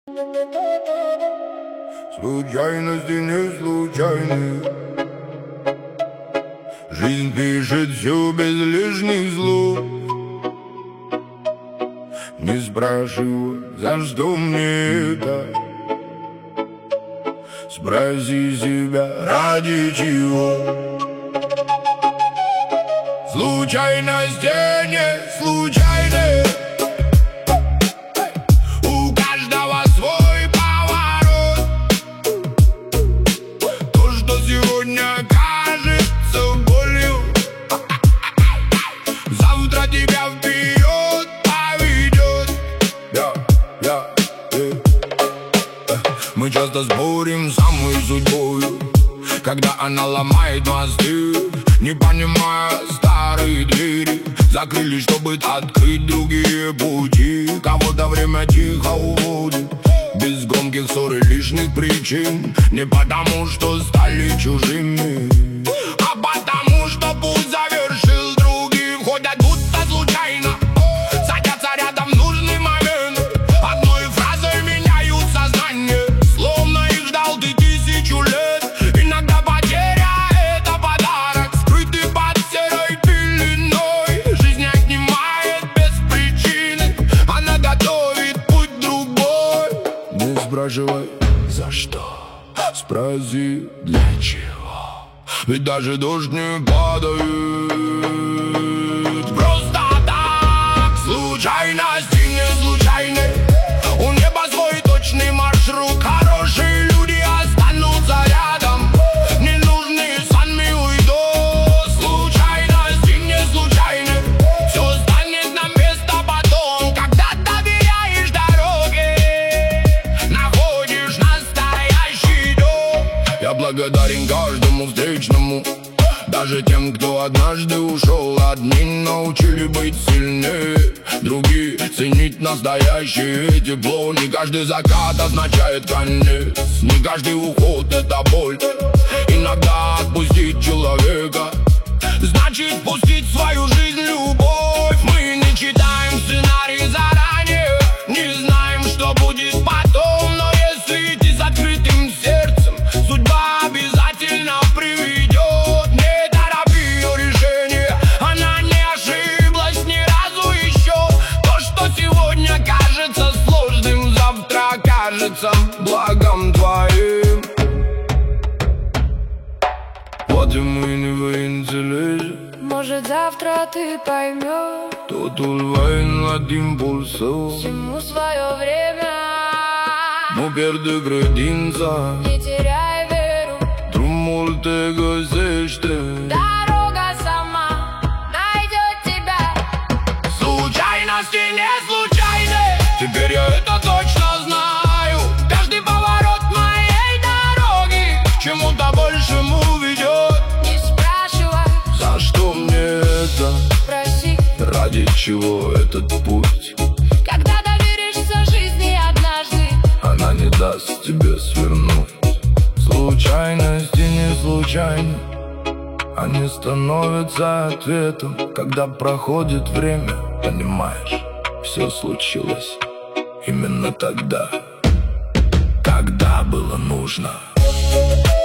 Случайности не случайны. Жизнь пишет все без лишних слов. Не спрашивай, за что мне это. Спроси себя, ради чего. Случайности не случайны. У каждого свой поворот. То, что сегодня кажется болью, завтра тебя вперед поведет. Мы часто спорим с самой судьбою, когда она ломает мосты, не понимая старые двери. Закрыли, чтобы открыть другие пути. Кого-то время тихо уводит, без громких ссор и лишних причин. Не потому, что стали чужими, а потому, что путь завершил другим. Ходят будто случайно, садятся рядом в нужный момент. Одной фразой меняют сознание, словно их ждал ты 1000 лет. Иногда потеря — это подарок, скрытый под серой пеленой. Жизнь отнимает без причины, она готовит путь другой. Не спрашивай, за что, спроси, для чего. Ведь даже дождь не падает просто так. Случайности не случайны. У неба свой точный маршрут. Хорошие люди останутся рядом, ненужные сами уйдут. Случайности не случайны. Все станет на место потом, когда доверяешь дороге, находишь настоящий дом. Я благодарен каждому встречному, даже тем, кто однажды ушел. Одни научили быть сильнее, другие ценить настоящее тепло. Не каждый закат означает конец, не каждый уход — это боль. Иногда отпустить человека значит пустить в свою жизнь любовь. Мы не читаем сценарий заранее, не знаем, что будет потом. Но если идти с открытым сердцем, судьба обязательно приведет. Не торопи ее решение, она не ошиблась ни разу еще. То, что сегодня кажется сложным, завтра кажется благом твоим. Вот и мы не воинцележи. Может, завтра ты поймешь, Totul va în timpul всему свое время. Nu pierde credința, Не теряй веру, drumul te găsește. дорога сама найдет тебя. Случайности не случайны. Теперь я это точно знаю. Каждый поворот моей дороги к чему-то большему ведет. Не спрашивай, За что мне это? спроси. Ради чего этот путь? Когда доверишься жизни однажды, Она не даст тебе свернуть. Случайности не случайны. Они становятся ответом, когда проходит время. Понимаешь, все случилось именно тогда, когда было нужно.